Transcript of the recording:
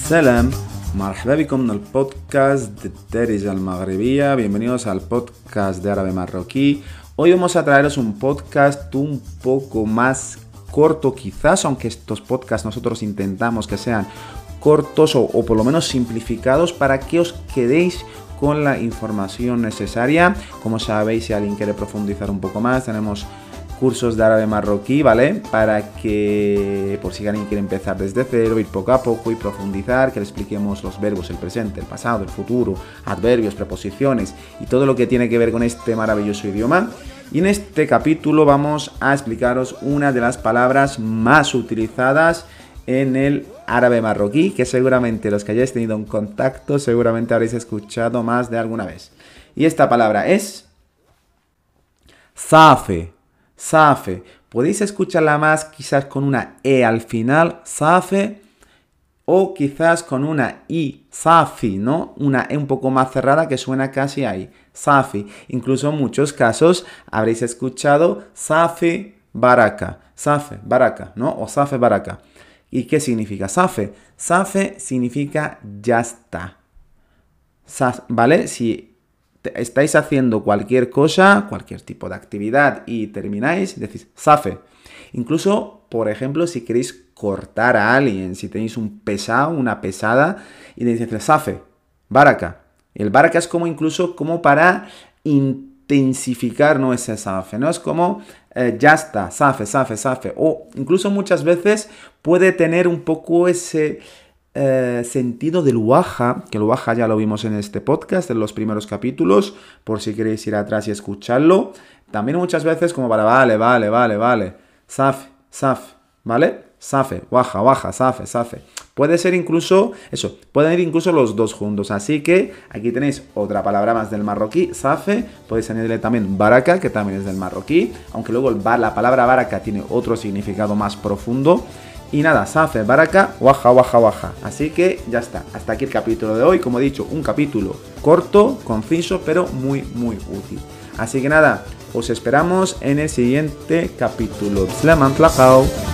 Salam, marhaba bikum en el podcast de Darija al-Maghribiya. Bienvenidos al podcast de árabe marroquí. Hoy vamos a traeros un podcast un poco más corto quizás, aunque estos podcasts nosotros intentamos que sean cortos o por lo menos simplificados para que os quedéis con la información necesaria. Como sabéis, si alguien quiere profundizar un poco más, tenemos cursos de árabe marroquí, ¿vale? Para que, por si alguien quiere empezar desde cero, ir poco a poco y profundizar, que le expliquemos los verbos, el presente, el pasado, el futuro, adverbios, preposiciones y todo lo que tiene que ver con este maravilloso idioma. Y en este capítulo vamos a explicaros una de las palabras más utilizadas en el árabe marroquí, que seguramente los que hayáis tenido un contacto seguramente habréis escuchado más de alguna vez. Y esta palabra es safe. Safe. Podéis escucharla más quizás con una E al final, safe, o quizás con una I, safi, ¿no? Una E un poco más cerrada que suena casi ahí, safi. Incluso en muchos casos habréis escuchado safi baraka, ¿no? O safe baraka. ¿Y qué significa safe? Safe significa ya está, ¿vale? Si estáis haciendo cualquier cosa, cualquier tipo de actividad y termináis, decís safe. Incluso, por ejemplo, si queréis cortar a alguien, si tenéis un pesado, una pesada, y decís safe, baraka. El baraka es como incluso como para intensificar, ¿no? Ese safe, ¿no? Es como ya está, safe. O incluso muchas veces puede tener un poco ese sentido del waja, que el waja ya lo vimos en este podcast, en los primeros capítulos, por si queréis ir atrás y escucharlo. También muchas veces como para vale, safe, ¿vale? Safe, waja, safe. Puede ser incluso, eso, pueden ir incluso los dos juntos. Así que aquí tenéis otra palabra más del marroquí, safe. Podéis añadirle también baraka, que también es del marroquí, aunque luego la palabra baraka tiene otro significado más profundo. Y nada, safe, baraka, waja. Así que ya está. Hasta aquí el capítulo de hoy. Como he dicho, un capítulo corto, conciso, pero muy útil. Así que nada, os esperamos en el siguiente capítulo. Bslam, tlaqaw.